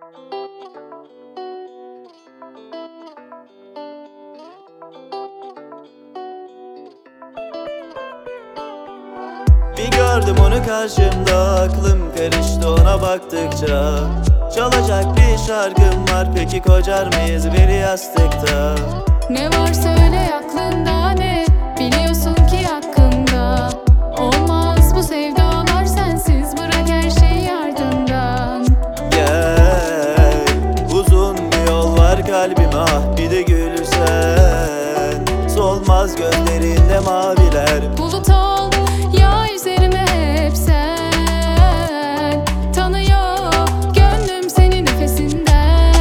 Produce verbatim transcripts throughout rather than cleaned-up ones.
Bir gördüm onu karşımda, aklım karıştı ona baktıkça. Çalacak bir şarkım var, peki kocar mıyız bir yastıkta? Ne var söyle aklında, ne biliyorsun ki hakkında? Olmaz bu sevdalar sensiz, bırak her şeyi ardından. Gel, uzun bir yol var kalbime, ah bir de gülsen. Solmaz gözlerinde maviler. Bulut ol ya üzerime hep sen, tanıyor gönlüm seni nefesinden.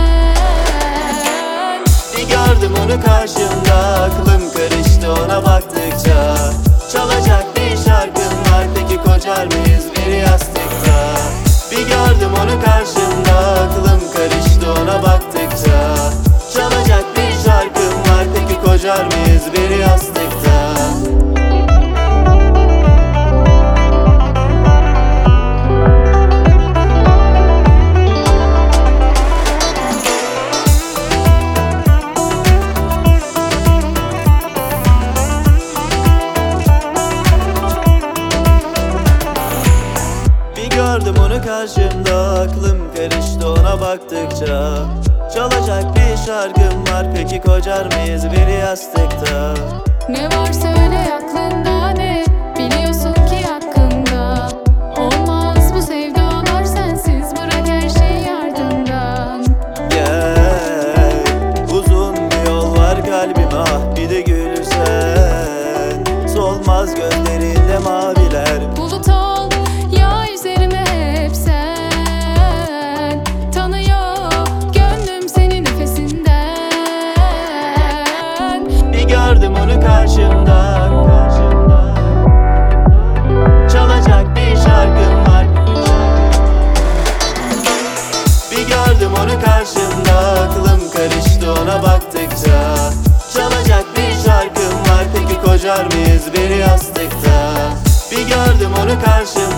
Bir gördüm onu karşımda, aklım karıştı ona baktıkça. Çalacak bir şarkım var, peki kocar mıyız bir yastıkta? Bir gördüm onu karşımda, aklım karıştı ona baktıkça. Çalacak bir şarkım var, peki kocar mıyız bir yastıkta? Gördüm onu karşımda, aklım karıştı ona baktıkça. Çalacak bir şarkım var, peki kocar mıyız bir yastıkta? Ne var söyle aklında, ne biliyorsun ki hakkında? Olmaz bu sevdalar sensiz, bırak her şeyi ardından. Gel, uzun bir yol var kalbime, ah bir de gülsen. Solmaz gözlerinde maviler. Bulut ol ya üzerime hep sen, tanıyor gönlüm seni nefesinden. Bir gördüm onu karşımda, çalacak bir şarkım var. Bir gördüm onu karşımda, aklım karıştı ona baktıkça. Çalacak bir şarkım var, peki kocar mıyız bir yastıkta? Bir gördüm onu karşımda.